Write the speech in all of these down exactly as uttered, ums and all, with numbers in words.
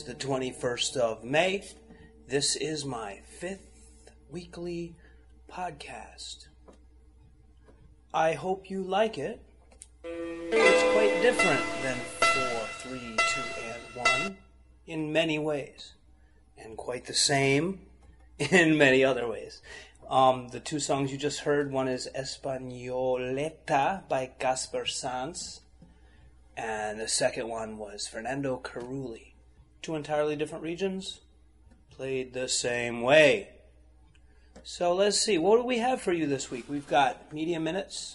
is the twenty-first of May. This is my fifth weekly podcast. I hope you like it. It's quite different than four, three, two, and one in many ways, and quite the same in many other ways. Um, the two songs you just heard, one is Españoleta by Gaspar Sanz, and the second one was Fernando Carulli. Two entirely different regions, played the same way. So let's see, what do we have for you this week? We've got Media Minutes.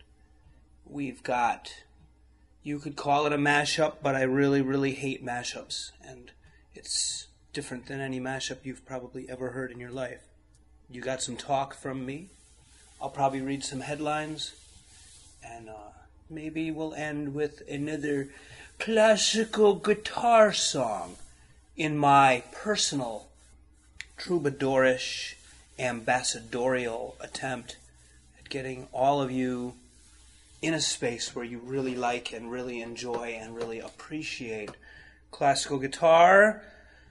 We've got, you could call it a mashup, but I really, really hate mashups. And it's different than any mashup you've probably ever heard in your life. You got some talk from me. I'll probably read some headlines. And uh, maybe we'll end with another classical guitar song in my personal troubadourish, ambassadorial attempt at getting all of you in a space where you really like and really enjoy and really appreciate classical guitar.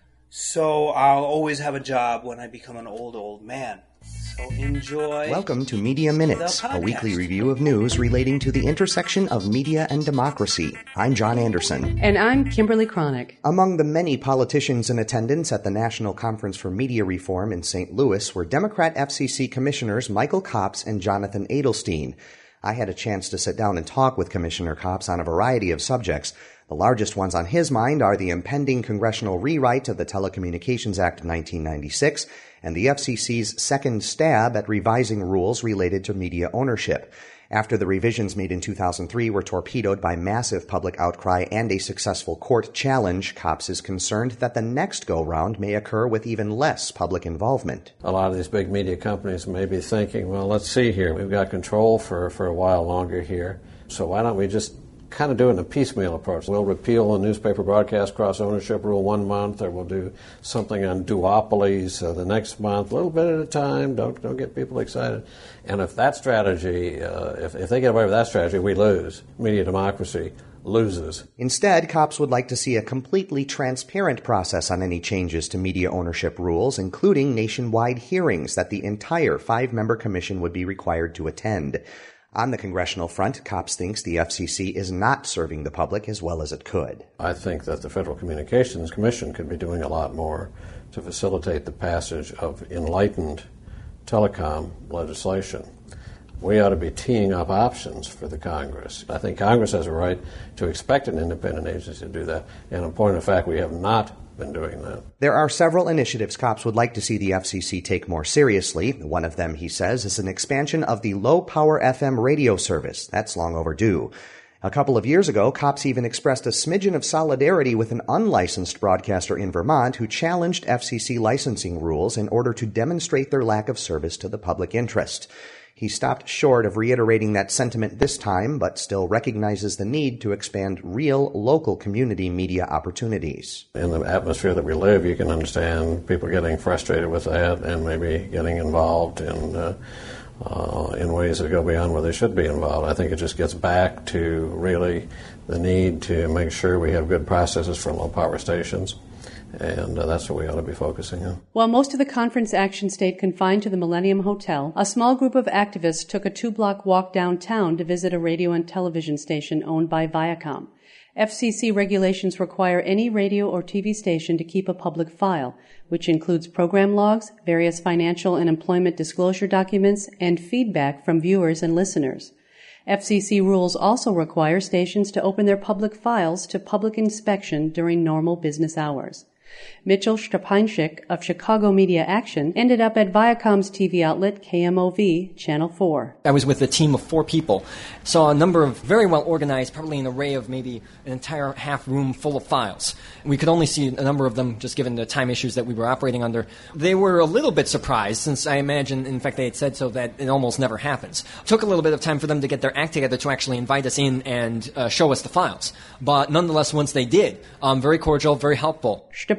So I'll always have a job when I become an old, old man. So enjoy. Welcome to Media Minutes, a weekly review of news relating to the intersection of media and democracy. I'm John Anderson. And I'm Kimberly Cronick. Among the many politicians in attendance at the National Conference for Media Reform in Saint Louis were Democrat F C C Commissioners Michael Copps and Jonathan Adelstein. I had a chance to sit down and talk with Commissioner Copps on a variety of subjects. The largest ones on his mind are the impending congressional rewrite of the Telecommunications Act of nineteen ninety-six and the F C C's second stab at revising rules related to media ownership. After the revisions made in two thousand three were torpedoed by massive public outcry and a successful court challenge, Copps is concerned that the next go-round may occur with even less public involvement. A lot of these big media companies may be thinking, well, let's see here. We've got control for, for a while longer here, so why don't we just kind of do it in a piecemeal approach. We'll repeal the newspaper broadcast cross-ownership rule one month, or we'll do something on duopolies uh, the next month, a little bit at a time. Don't don't get people excited. And if that strategy, uh, if, if they get away with that strategy, we lose. Media democracy loses. Instead, Copps would like to see a completely transparent process on any changes to media ownership rules, including nationwide hearings that the entire five-member commission would be required to attend. On the congressional front, Copps thinks the F C C is not serving the public as well as it could. I think that the Federal Communications Commission could be doing a lot more to facilitate the passage of enlightened telecom legislation. We ought to be teeing up options for the Congress. I think Congress has a right to expect an independent agency to do that, and in point of fact, we have not been doing that. There are several initiatives Copps would like to see the F C C take more seriously. One of them, he says, is an expansion of the low-power F M radio service. That's long overdue. A couple of years ago, Copps even expressed a smidgen of solidarity with an unlicensed broadcaster in Vermont who challenged F C C licensing rules in order to demonstrate their lack of service to the public interest. He stopped short of reiterating that sentiment this time, but still recognizes the need to expand real local community media opportunities. In the atmosphere that we live, you can understand people getting frustrated with that and maybe getting involved in uh, uh, in ways that go beyond where they should be involved. I think it just gets back to really the need to make sure we have good processes for low-power stations. And uh, that's what we ought to be focusing on. While most of the conference action stayed confined to the Millennium Hotel, a small group of activists took a two-block walk downtown to visit a radio and television station owned by Viacom. F C C regulations require any radio or T V station to keep a public file, which includes program logs, various financial and employment disclosure documents, and feedback from viewers and listeners. F C C rules also require stations to open their public files to public inspection during normal business hours. Mitchell Strapancic of Chicago Media Action ended up at Viacom's T V outlet K M O V, Channel four. I was with a team of four people. Saw a number of very well organized, probably an array of maybe an entire half room full of files. We could only see a number of them just given the time issues that we were operating under. They were a little bit surprised, since I imagine, in fact, they had said so, that it almost never happens. It took a little bit of time for them to get their act together to actually invite us in and uh, show us the files. But nonetheless, once they did, um, very cordial, very helpful.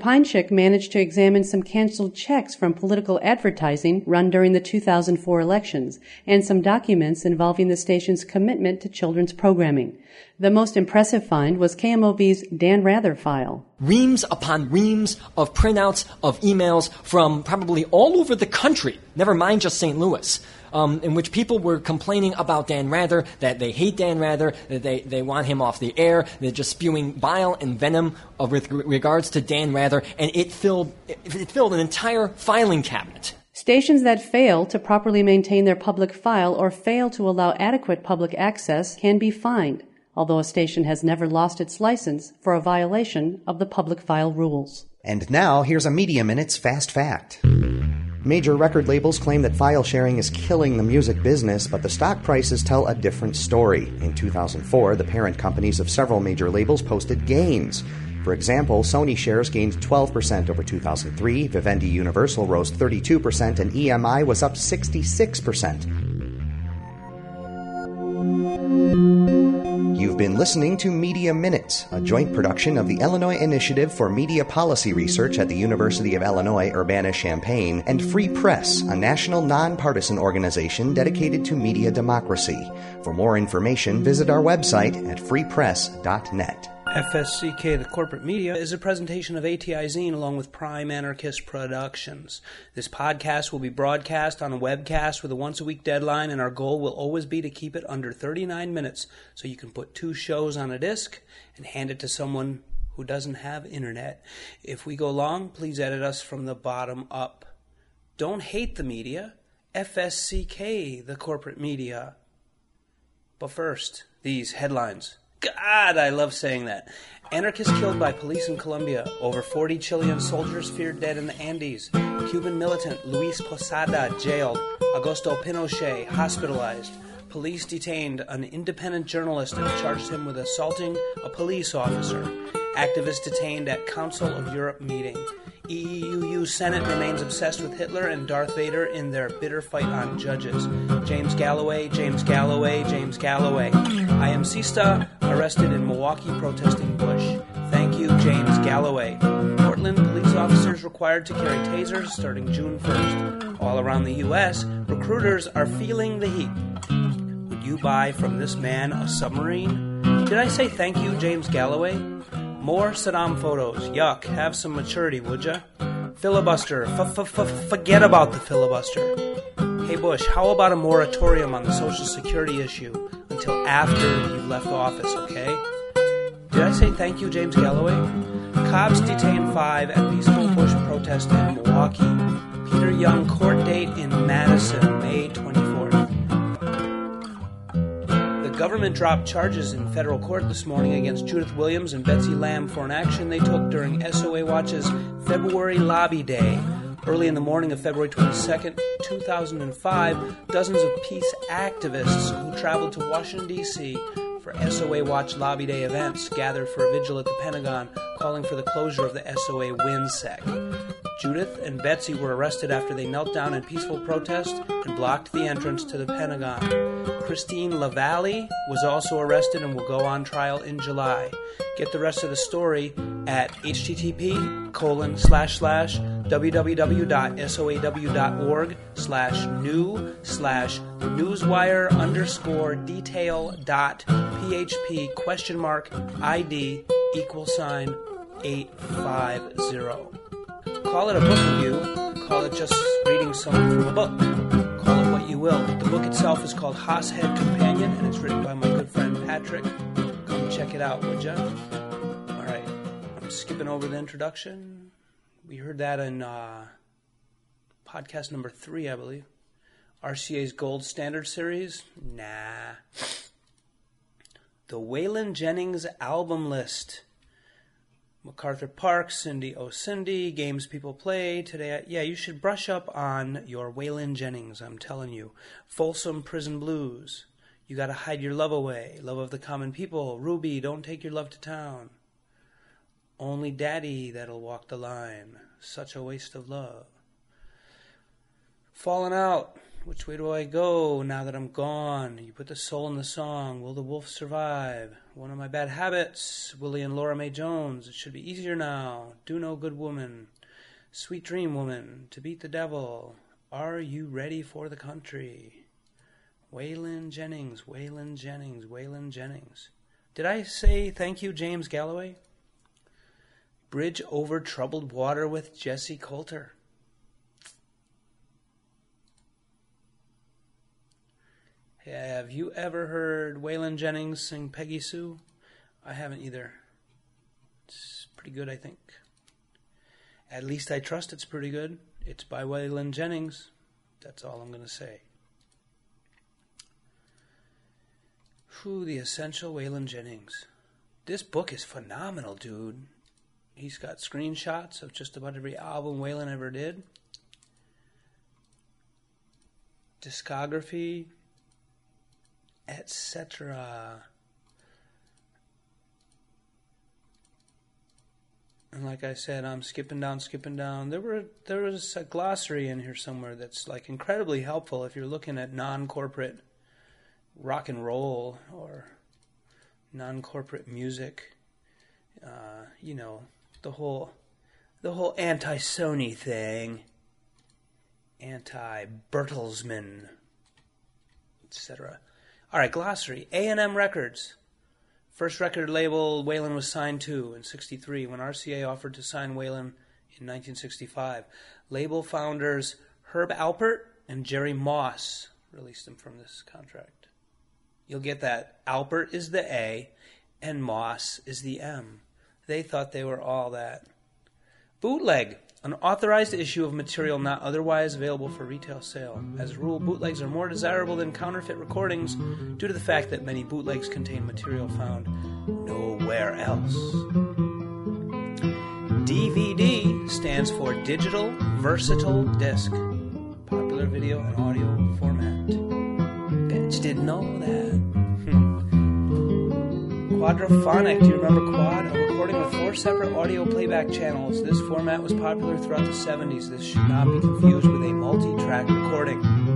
Pinechik managed to examine some canceled checks from political advertising run during the two thousand four elections and some documents involving the station's commitment to children's programming. The most impressive find was K M O V's Dan Rather file. Reams upon reams of printouts of emails from probably all over the country, never mind just Saint Louis, um, in which people were complaining about Dan Rather, that they hate Dan Rather, that they, they want him off the air, they're just spewing bile and venom uh, with regards to Dan Rather, and it filled, it, it filled an entire filing cabinet. Stations that fail to properly maintain their public file or fail to allow adequate public access can be fined, although a station has never lost its license for a violation of the public file rules. And now, here's a Media Minute's Fast Fact. Major record labels claim that file sharing is killing the music business, but the stock prices tell a different story. In two thousand four, the parent companies of several major labels posted gains. For example, Sony shares gained twelve percent over two thousand three, Vivendi Universal rose thirty-two percent, and E M I was up sixty-six percent. You've been listening to Media Minutes, a joint production of the Illinois Initiative for Media Policy Research at the University of Illinois Urbana-Champaign and Free Press, a national nonpartisan organization dedicated to media democracy. For more information, visit our website at free press dot net. F S C K, the corporate media, is a presentation of A T I Zine along with Prime Anarchist Productions. This podcast will be broadcast on a webcast with a once-a-week deadline, and our goal will always be to keep it under thirty-nine minutes so you can put two shows on a disc and hand it to someone who doesn't have internet. If we go long, please edit us from the bottom up. Don't hate the media. F S C K, the corporate media. But first, these headlines. God, I love saying that. Anarchists killed by police in Colombia. Over forty Chilean soldiers feared dead in the Andes. Cuban militant Luis Posada jailed. Augusto Pinochet hospitalized. Police detained an independent journalist and charged him with assaulting a police officer. Activists detained at Council of Europe meeting. E U U Senate remains obsessed with Hitler and Darth Vader in their bitter fight on judges. James Galloway, James Galloway, James Galloway. I am Sista, arrested in Milwaukee protesting Bush. Thank you, James Galloway. Portland police officers required to carry tasers starting June first. All around the U S, recruiters are feeling the heat. Would you buy from this man a submarine? Did I say thank you, James Galloway? More Saddam photos. Yuck. Have some maturity, would ya? Filibuster. Forget about the filibuster. Hey, Bush, how about a moratorium on the Social Security issue until after you left office, okay? Did I say thank you, James Galloway? Cops detain five at peaceful Bush protest in Milwaukee. Peter Young court date in Madison, May twenty-fourth. The government dropped charges in federal court this morning against Judith Williams and Betsy Lamb for an action they took during S O A Watch's February Lobby Day. Early in the morning of February twenty-second, two thousand five, dozens of peace activists who traveled to Washington, D C for S O A Watch Lobby Day events gathered for a vigil at the Pentagon calling for the closure of the S O A WinSec. Judith and Betsy were arrested after they knelt down in peaceful protest and blocked the entrance to the Pentagon. Christine LaValle was also arrested and will go on trial in July. Get the rest of the story at http colon slash slash www.soaw.org slash new slash newswire underscore detail dot php question mark id equal sign eight five zero. Call it a book review, call it just reading something from a book. Call it what you will. The book itself is called Hosshead Companion, and it's written by my good friend Patrick. Come check it out, would ya? All right, I'm skipping over the introduction. We heard that in uh, podcast number three, I believe. R C A's Gold Standard Series? Nah. The Waylon Jennings album list. MacArthur Park, Cindy Oh Cindy, games people play today. Yeah, you should brush up on your Waylon Jennings, I'm telling you. Folsom Prison Blues. You Gotta Hide Your Love Away. Love of the Common People. Ruby, Don't Take Your Love to Town. Only Daddy That'll Walk the Line. Such a Waste of Love. Falling Out. Which way do I go now that I'm gone? You put the soul in the song. Will the wolf survive? One of my bad habits. Willie and Laura Mae Jones. It should be easier now. Do no good woman. Sweet dream woman. To beat the devil. Are you ready for the country? Waylon Jennings. Waylon Jennings. Waylon Jennings. Did I say thank you, James Galloway? Bridge over troubled water with Jesse Coulter. Have you ever heard Waylon Jennings sing Peggy Sue? I haven't either. It's pretty good, I think. At least I trust it's pretty good. It's by Waylon Jennings. That's all I'm going to say. Whew, the essential Waylon Jennings. This book is phenomenal, dude. He's got screenshots of just about every album Waylon ever did. Discography, et cetera. And like I said, I'm skipping down, skipping down. There were there was a glossary in here somewhere that's like incredibly helpful if you're looking at non-corporate rock and roll or non-corporate music. Uh, you know, the whole the whole anti-Sony thing, anti-Bertelsmann, et cetera. All right, glossary. A and M Records. First record label Waylon was signed to in sixty-three when R C A offered to sign Waylon in nineteen sixty-five. Label founders Herb Alpert and Jerry Moss released him from this contract. You'll get that. Alpert is the A and Moss is the M. They thought they were all that. Bootleg. An authorized issue of material not otherwise available for retail sale. As a rule, bootlegs are more desirable than counterfeit recordings due to the fact that many bootlegs contain material found nowhere else. D V D stands for Digital Versatile Disc. Popular video and audio format. Bet you didn't know that. Quadraphonic. Do you remember quad? A recording with four separate audio playback channels. This format was popular throughout the seventies. This should not be confused with a multi-track recording.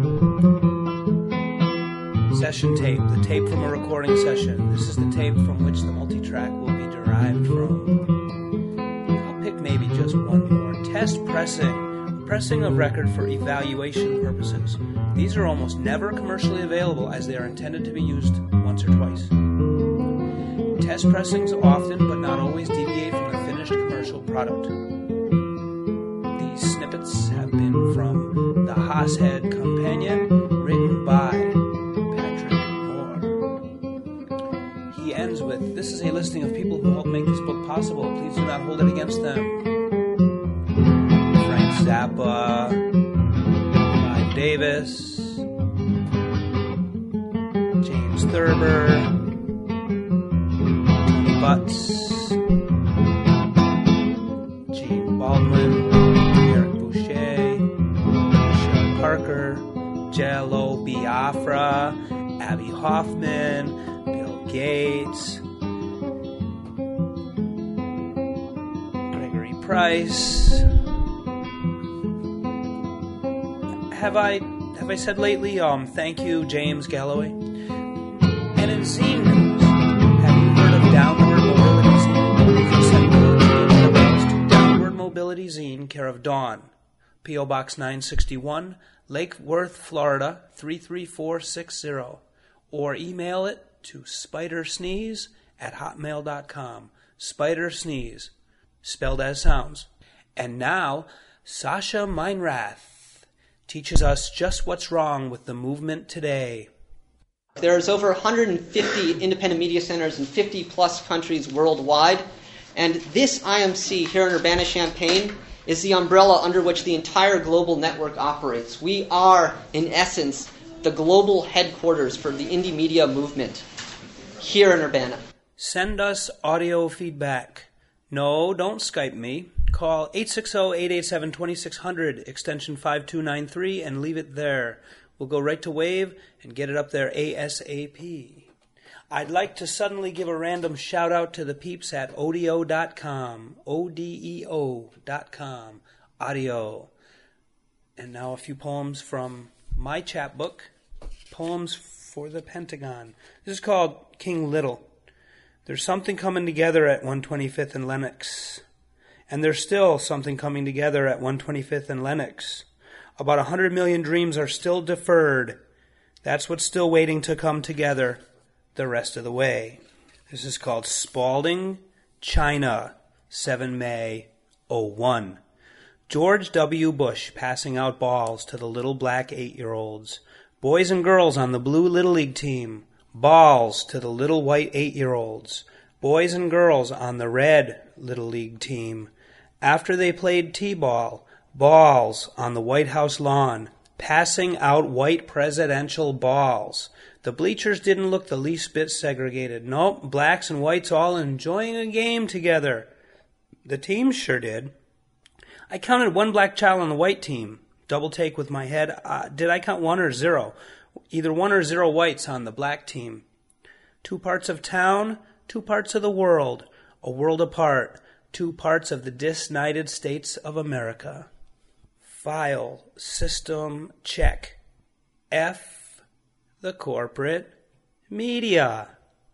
Session tape. The tape from a recording session. This is the tape from which the multi-track will be derived from. I'll pick maybe just one more. Test pressing. Pressing of record for evaluation purposes. These are almost never commercially available as they are intended to be used once or twice. Test pressings often, but not always, deviate from the finished commercial product. These snippets have been from The Hoshead Companion, written by Patrick Moore. He ends with, this is a listing of people who helped make this book possible. Please do not hold it against them. Frank Zappa, Clive Davis, James Thurber, Butts, Gene Baldwin, Eric Boucher, Michelle Parker, Jello Biafra, Abby Hoffman, Bill Gates, Gregory Price. Have I have I said lately? Um, thank you, James Galloway. And in zine news, have you heard of Downward Mobility Zine? Please send to Downward Mobility Zine, care of Dawn, P O Box nine sixty-one, Lake Worth, Florida three three four six zero, or email it to spidersneeze at hotmail dot com. Spider Sneeze, spelled as sounds. And now, Sasha Meinrath teaches us just what's wrong with the movement today. There's over one hundred fifty independent media centers in fifty plus countries worldwide, and this I M C here in Urbana-Champaign is the umbrella under which the entire global network operates. We are, in essence, the global headquarters for the indie media movement here in Urbana. Send us audio feedback. No, don't Skype me. Call eight six zero, eight eight seven, two six zero zero, extension five two nine three, and leave it there. We'll go right to Wave and get it up there ASAP. I'd like to suddenly give a random shout-out to the peeps at odeo dot com. O D E O dot com. Audio. And now a few poems from my chapbook, Poems for the Pentagon. This is called King Little. There's something coming together at one twenty-fifth and Lenox. And there's still something coming together at one twenty-fifth and Lenox. About a hundred million dreams are still deferred. That's what's still waiting to come together the rest of the way. This is called Spalding, China, seventh May, oh one. George W. Bush passing out balls to the little black eight-year-olds. Boys and girls on the blue Little League team. Balls to the little white eight-year-olds. Boys and girls on the red Little League team. After they played t-ball, balls on the White House lawn, passing out white presidential balls. The bleachers didn't look the least bit segregated. Nope, blacks and whites all enjoying a game together. The teams sure did. I counted one black child on the white team. Double take with my head. Uh, did I count one or zero? Either one or zero whites on the black team. Two parts of town, two parts of the world, a world apart, two parts of the disunited States of America. File, system, check. F, the corporate media.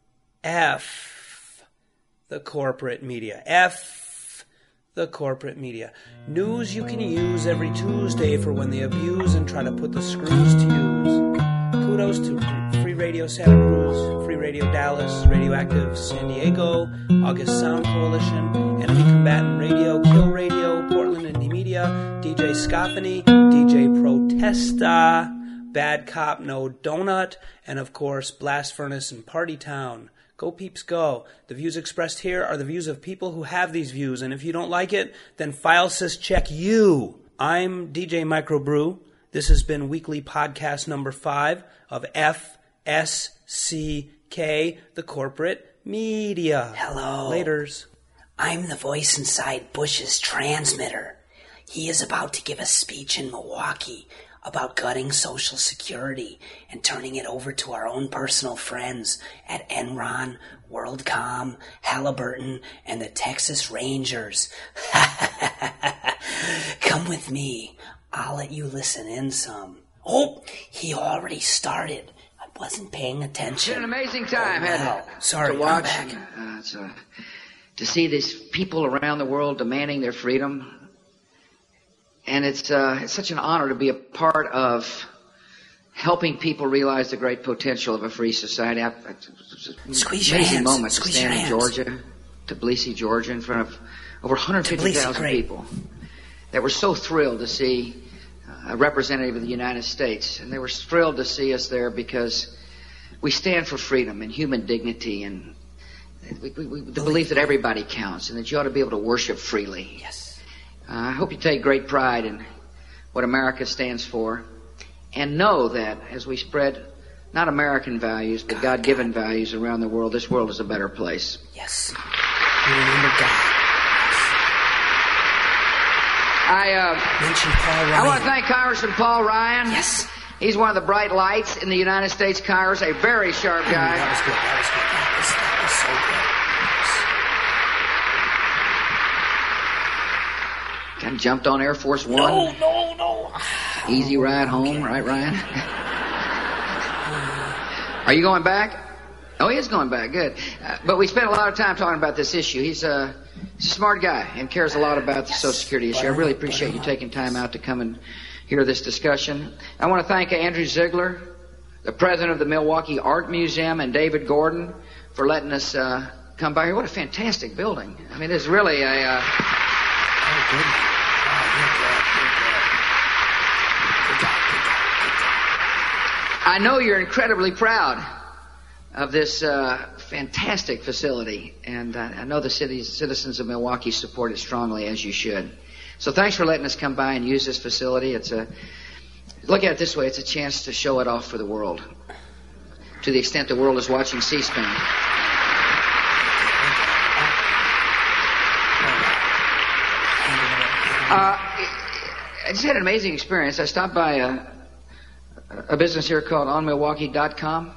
F, the corporate media. F, the corporate media. News you can use every Tuesday for when they abuse and try to put the screws to use. Kudos to Free Radio Santa Cruz, Free Radio Dallas, Radioactive San Diego, August Sound Coalition, Enemy Combatant Radio, Kill Radio, Portland Indie Media, D J Scoffany, D J Protesta, Bad Cop No Donut, and of course Blast Furnace and Party Town. Go peeps go. The views expressed here are the views of people who have these views, and if you don't like it, then file sys check you. I'm D J Microbrew. This has been weekly podcast number five of F S C K, the corporate media. Hello. Laters. I'm the voice inside Bush's transmitter. He is about to give a speech in Milwaukee about gutting Social Security and turning it over to our own personal friends at Enron, WorldCom, Halliburton, and the Texas Rangers. Come with me. I'll let you listen in some. Oh, he already started. I wasn't paying attention. It's been an amazing time, oh, hasn't wow. it? Sorry, to watch I'm back. And, uh, it's, uh, to see these people around the world demanding their freedom. And it's, uh, it's such an honor to be a part of helping people realize the great potential of a free society. I, I, it's an Squeeze your amazing hands. moment Squeeze to stand your in hands. Georgia, Tbilisi, Georgia, in front of over one hundred fifty thousand people that were so thrilled to see a representative of the United States. And they were thrilled to see us there because we stand for freedom and human dignity and we, we, we, the belief that everybody counts and that you ought to be able to worship freely. Yes. Uh, I hope you take great pride in what America stands for and know that as we spread not American values but God, God-given God. values around the world, this world is a better place. Yes. Remember God. I, uh, Paul Ryan. I want to thank Congressman Paul Ryan. Yes. He's one of the bright lights in the United States Congress, a very sharp guy. Ooh, that was good. That was good. That was, that was so good. Kind of jumped on Air Force One. No, no, no. Easy ride home, okay. Right, Ryan? Are you going back? Oh, he is going back. Good. Uh, but we spent a lot of time talking about this issue. He's a, he's a smart guy and cares a lot about the yes. Social Security issue. I really appreciate you taking time out to come and hear this discussion. I want to thank Andrew Ziegler, the president of the Milwaukee Art Museum, and David Gordon for letting us uh, come by here. What a fantastic building. I mean, it's really a... Uh... Oh, good. I know you're incredibly proud of this uh, fantastic facility, and uh, I know the city's citizens of Milwaukee support it strongly, as you should. So thanks for letting us come by and use this facility. It's a look at it this way: it's a chance to show it off for the world, to the extent the world is watching C-SPAN. Uh, I just had an amazing experience. I stopped by a, a business here called on milwaukee dot com.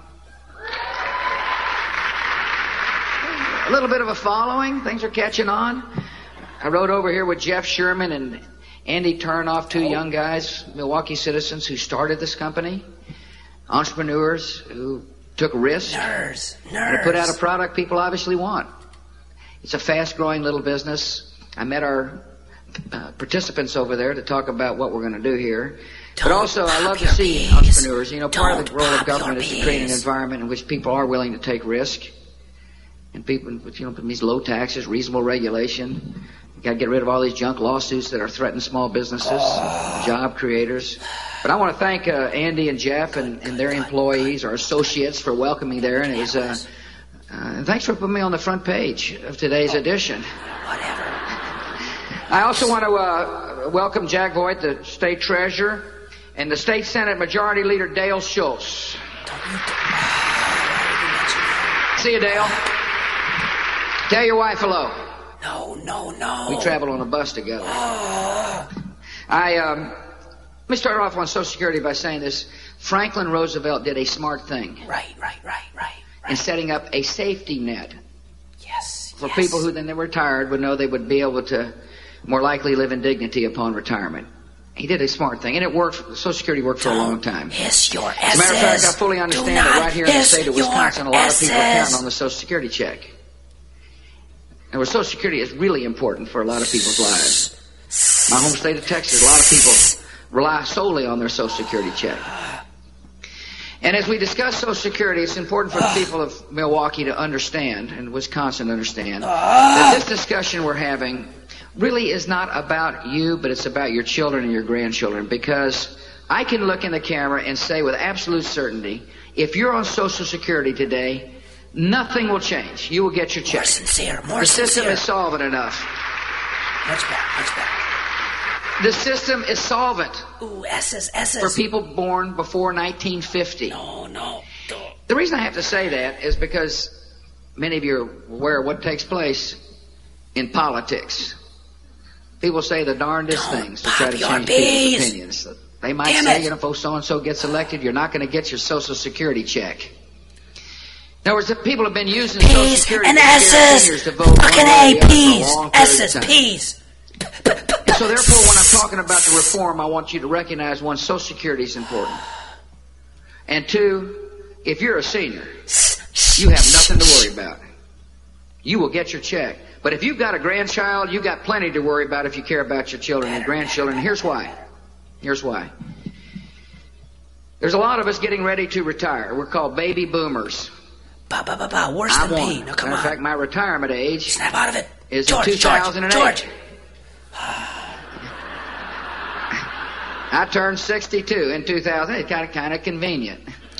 A little bit of a following. Things are catching on. I rode over here with Jeff Sherman and Andy Turnoff, two young guys, Milwaukee citizens who started this company, entrepreneurs who took risks Nerds, and nerds. put out a product people obviously want. It's a fast-growing little business. I met our uh, participants over there to talk about what we're going to do here. Don't but also, I love to see peas. entrepreneurs. You know, part Don't of the role of pop your government is to create an peas. environment in which people are willing to take risk. And people, you know, these low taxes, reasonable regulation. You got to get rid of all these junk lawsuits that are threatening small businesses, Oh. job creators. But I want to thank uh, Andy and Jeff and, and their employees, our associates, for welcoming me there. And it was, uh, uh, thanks for putting me on the front page of today's edition. Whatever. I also want to uh, welcome Jack Voigt, the state treasurer, and the state senate majority leader Dale Schultz. See you, Dale. Tell your wife hello. No, no, no. We traveled on a bus together. I um, let me start off on Social Security by saying this: Franklin Roosevelt did a smart thing Right, right, right, right. in setting up a safety net Yes. for yes. people who, then they were retired, would know they would be able to more likely live in dignity upon retirement. He did a smart thing, and it worked. Social Security worked for a long time. Hiss your As a matter of fact, I S's. fully Do understand not that right here in the hiss state of your Wisconsin, a lot of people are S's. counting on the Social Security check. And where Social Security is really important for a lot of people's lives. My home state of Texas, a lot of people rely solely on their Social Security check. And as we discuss Social Security, it's important for the people of Milwaukee to understand, and Wisconsin to understand, that this discussion we're having really is not about you, but it's about your children and your grandchildren. Because I can look in the camera and say with absolute certainty, if you're on Social Security today, nothing will change. You will get your check. More sincere, more The system sincere. is solvent enough. Much better, much better. The system is solvent Ooh, S's, S's. for people born before nineteen fifty. No, no, don't. The reason I have to say that is because many of you are aware of what takes place in politics. People say the darndest Don't things to try to pop your change people's bees. opinions. They might Damn say, it. you know, if so-and-so gets elected, you're not going to get your Social Security check. In other words, the people have been using Social P's Security and to scare S's. seniors to vote Fucking one way or A, the other for a P's, long period of S's, time. P's. So therefore, when I'm talking about the reform, I want you to recognize, one, Social Security is important. And two, if you're a senior, you have nothing to worry about. You will get your check. But if you've got a grandchild, you've got plenty to worry about if you care about your children and grandchildren. Here's why. Here's why. There's a lot of us getting ready to retire. We're called baby boomers. Ba, ba, ba, ba. Worse I'm than one. P. Now, come Matter of on. fact, my retirement age Snap out of it. is George, in two thousand eight. George, George. I turned sixty-two in two thousand. It's kind of kind of convenient.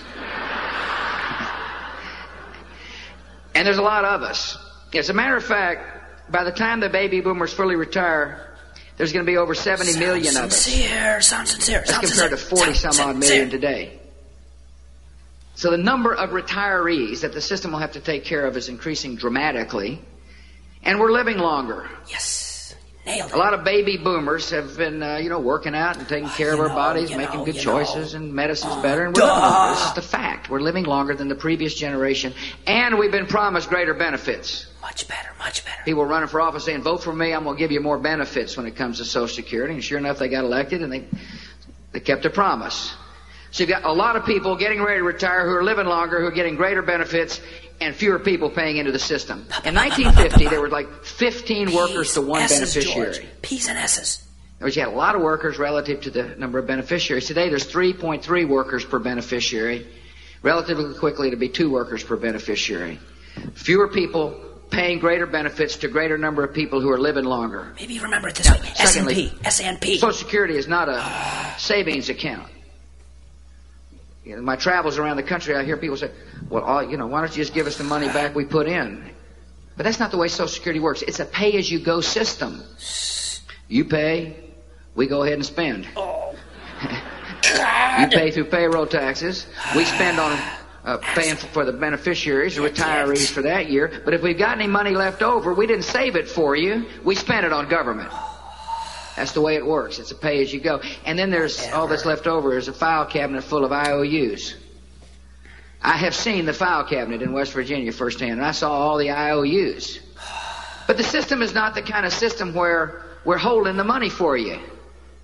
And there's a lot of us. As a matter of fact, by the time the baby boomers fully retire, there's going to be over seventy Sound million of us. sincere, sound sincere, That's sound compared to sincere. forty Sound some odd sincere. million today. So the number of retirees that the system will have to take care of is increasing dramatically. And we're living longer. Yes. Nailed it. A lot of baby boomers have been, uh, you know, working out and taking care of you our know, bodies, you making know, good you choices, know. and medicine's Uh, better. And we're living duh. longer. This is the fact. We're living longer than the previous generation. And we've been promised greater benefits. Much better, much better. People running for office saying, vote for me, I'm going to give you more benefits when it comes to Social Security. And sure enough, they got elected and they, they kept their promise. So you've got a lot of people getting ready to retire who are living longer, who are getting greater benefits, and fewer people paying into the system. In nineteen fifty, there were like fifteen workers to one S's, beneficiary. George. P's and S's. In other words, you had a lot of workers relative to the number of beneficiaries. Today, there's three point three workers per beneficiary, relatively quickly to be two workers per beneficiary. Fewer people paying greater benefits to greater number of people who are living longer. Maybe remember it this Now, way. S and secondly, P. S and P. Social Security is not a savings account. You know, in my travels around the country, I hear people say, well, all, you know, why don't you just give us the money back we put in? But that's not the way Social Security works. It's a pay-as-you-go system. You pay, we go ahead and spend. Oh. You pay through payroll taxes. We spend on uh, paying for, for the beneficiaries, the retirees for that year. But if we've got any money left over, we didn't save it for you. We spent it on government. That's the way it works. It's a pay-as-you-go. And then there's all that's left over is a file cabinet full of I O Us. I have seen the file cabinet in West Virginia firsthand, and I saw all the I O Us. But the system is not the kind of system where we're holding the money for you.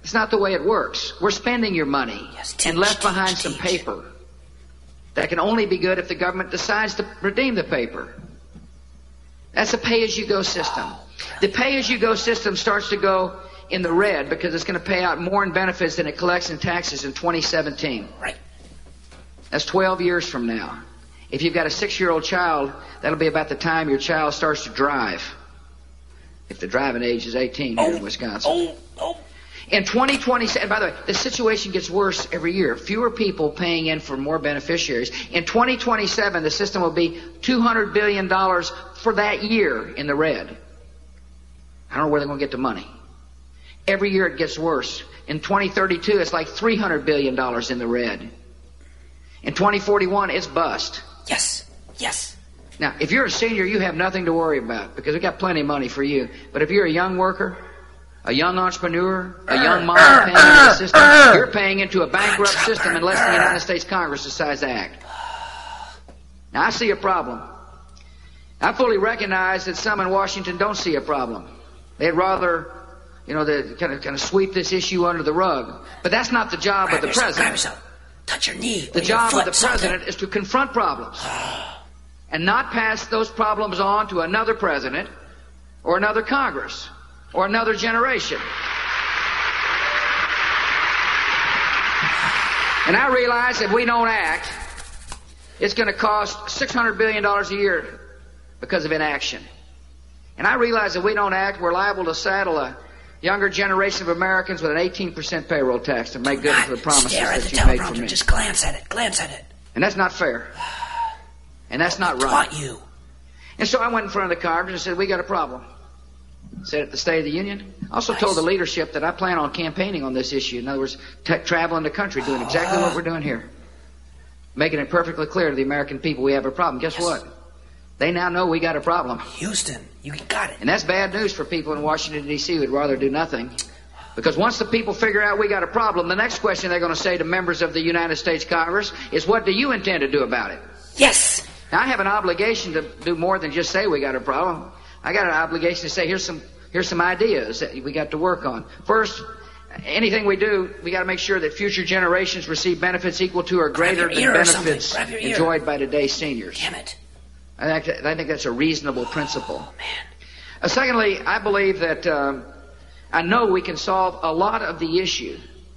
It's not the way it works. We're spending your money Yes, and teach, left behind teach, some teach. paper that can only be good if the government decides to redeem the paper. That's a pay-as-you-go system. The pay-as-you-go system starts to go in the red because it's going to pay out more in benefits than it collects in taxes in twenty seventeen. Right. That's twelve years from now. If you've got a six-year-old child, that'll be about the time your child starts to drive. If the driving age is eighteen here in Wisconsin. Oh, oh. In twenty twenty-seven, by the way, the situation gets worse every year. Fewer people paying in for more beneficiaries. In twenty twenty-seven, the system will be two hundred billion dollars for that year in the red. I don't know where they're going to get the money. Every year it gets worse. In twenty thirty-two, it's like three hundred billion dollars in the red. In twenty forty-one, it's bust. Yes, yes. Now, if you're a senior, you have nothing to worry about because we've got plenty of money for you. But if you're a young worker, a young entrepreneur, a young mom paying into the system, you're paying into a bankrupt system unless the United States Congress decides to act. Now, I see a problem. I fully recognize that some in Washington don't see a problem. They'd rather, you know, they kind of kind of sweep this issue under the rug. But that's not the job Grab of the yourself, grab president. yourself. Touch your knee. The with your job foot, of the something. president is to confront problems and not pass those problems on to another president or another Congress or another generation. And I realize if we don't act, it's going to cost six hundred billion dollars a year because of inaction. And I realize if we don't act, we're liable to saddle a younger generation of Americans with an eighteen percent payroll tax to make good for the promises Stare at that the you made for teleprompter. me. Just glance at it. Glance at it. And that's not fair. And that's not Who right. taught you? And so I went in front of the Congress and said, we got a problem. Said at the State of the Union. I also Nice. told the leadership that I plan on campaigning on this issue. In other words, t- traveling the country, doing exactly what we're doing here. Making it perfectly clear to the American people we have a problem. Guess Yes. what? They now know we got a problem. Houston, you got it. And that's bad news for people in Washington, D C who'd rather do nothing. Because once the people figure out we got a problem, the next question they're going to say to members of the United States Congress is, what do you intend to do about it? Yes. Now, I have an obligation to do more than just say we got a problem. I got an obligation to say, here's some here's some ideas that we got to work on. First, anything we do, we got to make sure that future generations receive benefits equal to or greater your than ear or something. benefits Grab your ear. enjoyed by today's seniors. Damn it. I think, I think that's a reasonable principle. Oh, man. Uh, secondly, I believe that um, I know we can solve a lot of the issue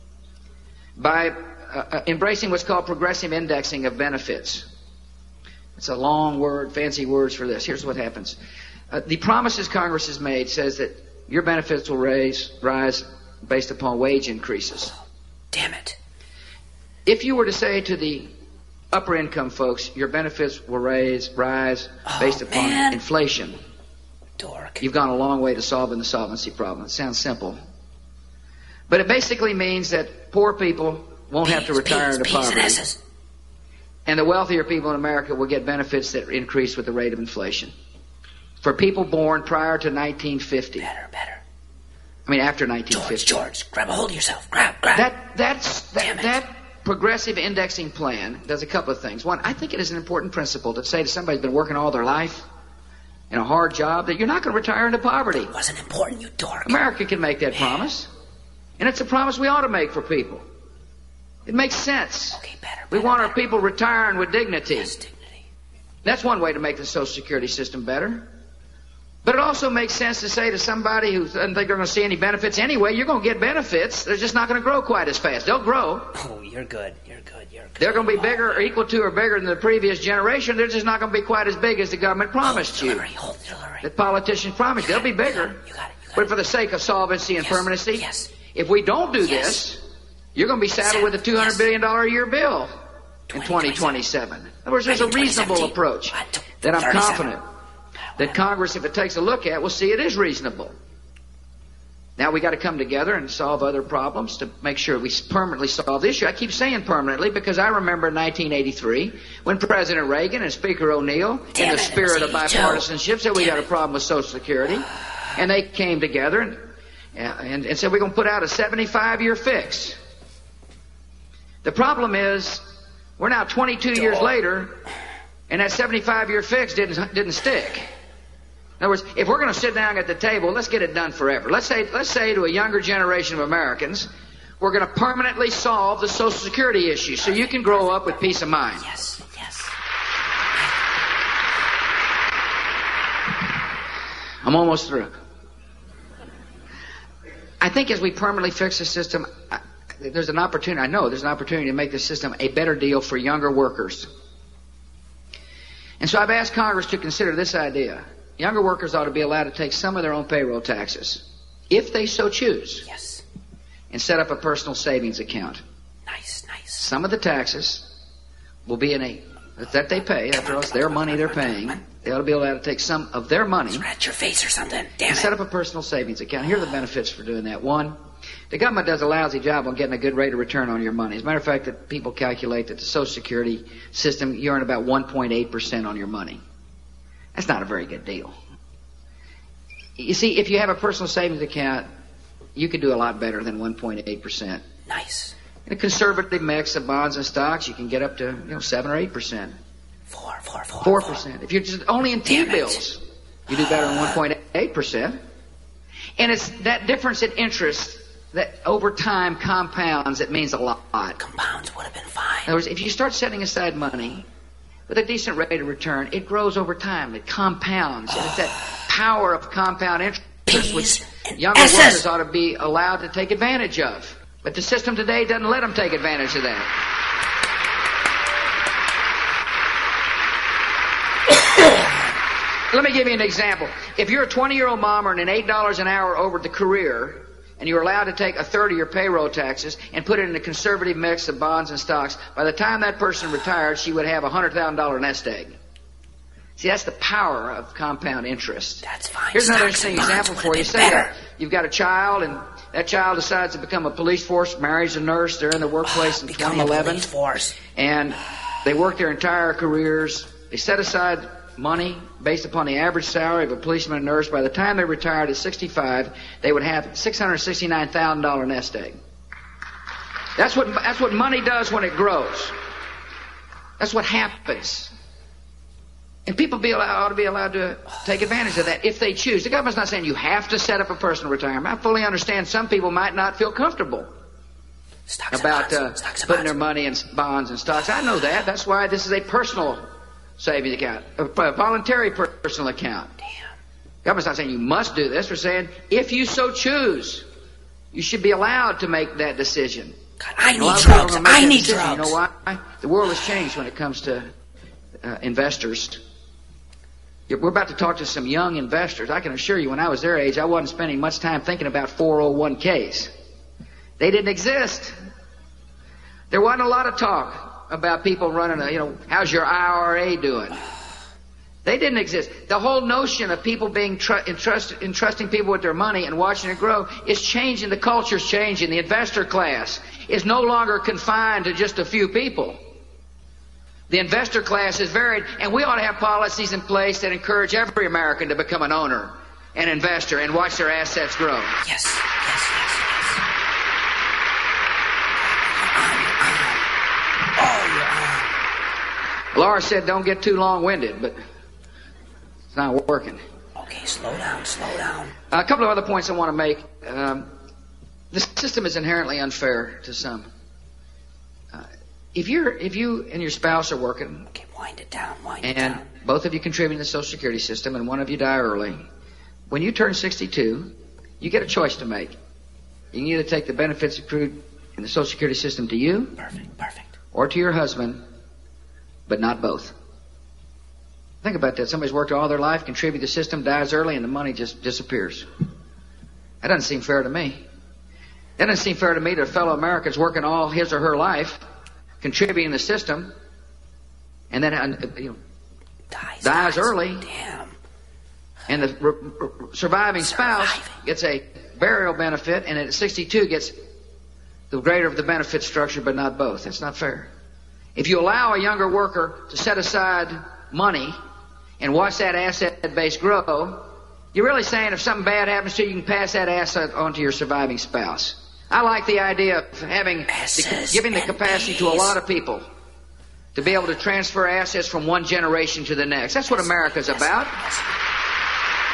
by uh, uh, embracing what's called progressive indexing of benefits. It's a long word, fancy words for this. Here's what happens. Uh, the promises Congress has made says that your benefits will raise, rise based upon wage increases. Damn it. If you were to say to the upper income folks, your benefits will raise, rise based Oh, upon man. inflation, Dork. you've gone a long way to solving the solvency problem. It sounds simple. But it basically means that poor people won't have to P's, retire P's, into P's and poverty. S's. And the wealthier people in America will get benefits that increase with the rate of inflation. For people born prior to nineteen fifty. Better, better. I mean, after nineteen fifty. George, George, grab a hold of yourself. Grab, grab. That, that's, Damn that, it. that progressive indexing plan does a couple of things. One, I think it is an important principle to say to somebody who's been working all their life in a hard job that you're not going to retire into poverty. It wasn't important, you dork. America can make that promise. And it's a promise we ought to make for people. It makes sense. Okay, better, We better, want our better. people retiring with dignity. Yes, dignity. That's one way to make the Social Security system better. But it also makes sense to say to somebody who doesn't think they're going to see any benefits anyway, you're going to get benefits. They're just not going to grow quite as fast. They'll grow. Oh, you're good. You're good. You're good. They're going to be bigger or equal to or bigger than the previous generation. They're just not going to be quite as big as the government promised you. Delivery, hold the delivery. The politicians promised. They'll be bigger. You got it. You got But it. for the sake of solvency and Yes, permanency, yes. if we don't do Yes. this, you're going to be saddled with a two hundred billion dollars a year bill in twenty twenty-seven. In other words, there's a Right in reasonable twenty seventeen. approach What? that I'm thirty-seven. confident that Congress, if it takes a look at, will see it is reasonable. Now we got to come together and solve other problems to make sure we permanently solve the issue. I keep saying permanently because I remember in nineteen eighty-three when President Reagan and Speaker O'Neill, Damn in it, the it spirit was of eighty-two. bipartisanship, said we Damn got a it. problem with Social Security, and they came together and and, and said we're going to put out a seventy-five year fix. The problem is we're now twenty-two years later, and that seventy-five year fix didn't didn't stick. In other words, if we're going to sit down at the table, let's get it done forever. Let's say, let's say to a younger generation of Americans, we're going to permanently solve the Social Security issue so you can grow up with peace of mind. Yes, yes. I'm almost through. I think as we permanently fix the system, I, there's an opportunity, I know there's an opportunity to make the system a better deal for younger workers. And so I've asked Congress to consider this idea. Younger workers ought to be allowed to take some of their own payroll taxes, if they so choose. Yes. And set up a personal savings account. Nice, nice. Some of the taxes will be in a, that they pay, after all, it's their money they're paying. They ought to be allowed to take some of their money. Scratch your face or something. Damn and it. set up a personal savings account. Here are the benefits for doing that. One, the government does a lousy job on getting a good rate of return on your money. As a matter of fact, that people calculate that the Social Security system, you earn about one point eight percent on your money. That's not a very good deal. You see, if you have a personal savings account, you can do a lot better than one point eight percent. Nice. In a conservative mix of bonds and stocks, you can get up to, you know, seven or eight percent. Four, four, four. Four percent. If you're just only in T-bills, you do better than one point eight percent. And it's that difference in interest that over time compounds that means a lot. Compounds would have been fine. In other words, if you start setting aside money with a decent rate of return, it grows over time. It compounds. And it's that power of compound interest P's which and younger S's. workers ought to be allowed to take advantage of. But the system today doesn't let them take advantage of that. Let me give you an example. If you're a twenty-year-old mom earning eight dollars an hour over the career, and you're allowed to take a third of your payroll taxes and put it in a conservative mix of bonds and stocks, by the time that person retired, she would have a one hundred thousand dollars nest egg. See, that's the power of compound interest. That's fine. Here's another Stocks interesting and bonds example for you. would have Say been that better. you've got a child, and that child decides to become a police force, marries a nurse, they're in the workplace in Becoming twenty a eleven, police force. and they work their entire careers. They set aside money based upon the average salary of a policeman and nurse. By the time they retired at sixty-five, they would have six hundred sixty-nine thousand dollars nest egg. That's what, that's what money does when it grows. That's what happens. And people be allowed, ought to be allowed to take advantage of that if they choose. The government's not saying you have to set up a personal retirement. I fully understand some people might not feel comfortable Stocks about and uh, bonds. Stocks and putting bonds. their money in bonds and stocks. I know that. That's why this is a personal savings account, a voluntary personal account. Damn. Government's not saying you must do this. We're saying if you so choose, you should be allowed to make that decision. God, I And a lot need of people drugs. don't make I that need decision. drugs. You know why? The world has changed when it comes to uh, investors. We're about to talk to some young investors. I can assure you, when I was their age, I wasn't spending much time thinking about four oh one k's. They didn't exist. There wasn't a lot of talk about people running a, you know, how's your I R A doing? They didn't exist. The whole notion of people being tr- entrust- entrusting people with their money and watching it grow is changing. The culture's changing. The investor class is no longer confined to just a few people. The investor class is varied, and we ought to have policies in place that encourage every American to become an owner, an investor, and watch their assets grow. Yes, yes, yes, yes. Oh, Laura said don't get too long-winded, but it's not working. you're on. Okay, slow down, slow down. A couple of other points I want to make. Um, the system is inherently unfair to some. Uh, if you're, if you and your spouse are working, Okay, wind it down, wind it and down. both of you contribute to the Social Security system, and one of you die early, when you turn sixty-two, you get a choice to make. You can either take the benefits accrued in the Social Security system to you, Perfect, perfect. or to your husband, but not both. Think about that. Somebody's worked all their life, contributed to the system, dies early, and the money just disappears. That doesn't seem fair to me. That doesn't seem fair to me that a fellow American's working all his or her life, contributing to the system, and then uh, you know, Dies, dies early, Damn. and the r- r- surviving spouse Surviving. gets a burial benefit, and at sixty-two gets the greater of the benefit structure, but not both. That's not fair. If you allow a younger worker to set aside money and watch that asset base grow, you're really saying if something bad happens to you, you can pass that asset on to your surviving spouse. I like the idea of having, the, giving the capacity to a lot of people to be able to transfer assets from one generation to the next. That's what America's about.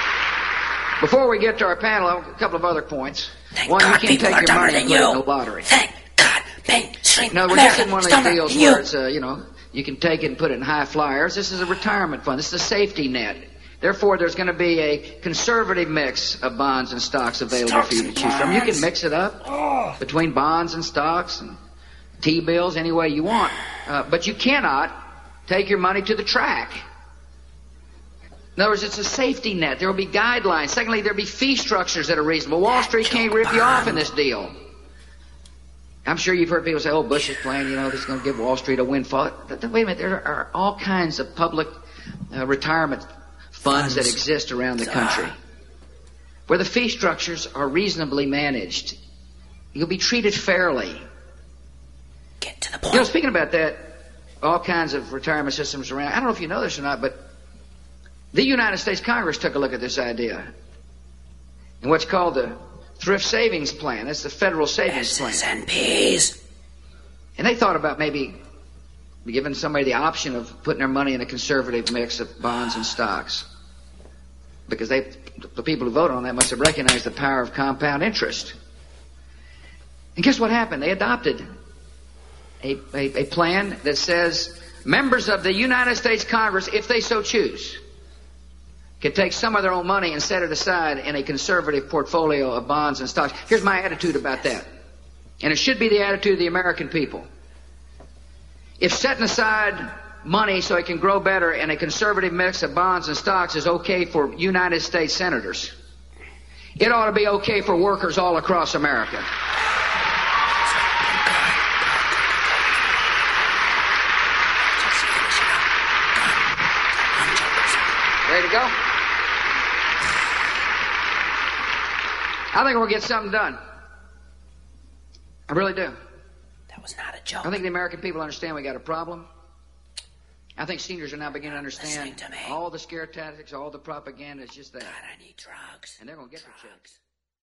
Before we get to our panel, a couple of other points. Thank One, God you can't people take are your dumber money than and put it in you. the lottery. Thank God mainstream No, we're just America in one of is these dumber deals than you. where it's, uh, you know, you can take it and put it in high flyers. This is a retirement fund. This is a safety net. Therefore, there's going to be a conservative mix of bonds and stocks available Stocks for you to and choose from. You can bonds. mix it up Oh. between bonds and stocks and T-bills any way you want. Uh, but you cannot take your money to the track. In other words, it's a safety net. There will be guidelines. Secondly, there will be fee structures that are reasonable. Wall Street can't rip you off in this deal. I'm sure you've heard people say, oh, Bush is playing, you know, this is going to give Wall Street a windfall. Wait a minute, there are all kinds of public uh, retirement funds that exist around the country where the fee structures are reasonably managed. You'll be treated fairly. Get to the point. You know, speaking about that, all kinds of retirement systems around. I don't know if you know this or not, but the United States Congress took a look at this idea in what's called the Thrift Savings Plan. That's the federal savings plan. S and P's. And they thought about maybe giving somebody the option of putting their money in a conservative mix of bonds and stocks. Because they, the people who voted on that must have recognized the power of compound interest. And guess what happened? They adopted a, a, a plan that says members of the United States Congress, if they so choose, can take some of their own money and set it aside in a conservative portfolio of bonds and stocks. Here's my attitude about that. And it should be the attitude of the American people. If setting aside money so it can grow better in a conservative mix of bonds and stocks is okay for United States senators, it ought to be okay for workers all across America. Ready to go? I think we'll get something done. I really do. That was not a joke. I think the American people understand we got a problem. I think seniors are now beginning to understand Listening to me. all the scare tactics, all the propaganda is just that. God, I need drugs. And they're going to get drugs. their checks.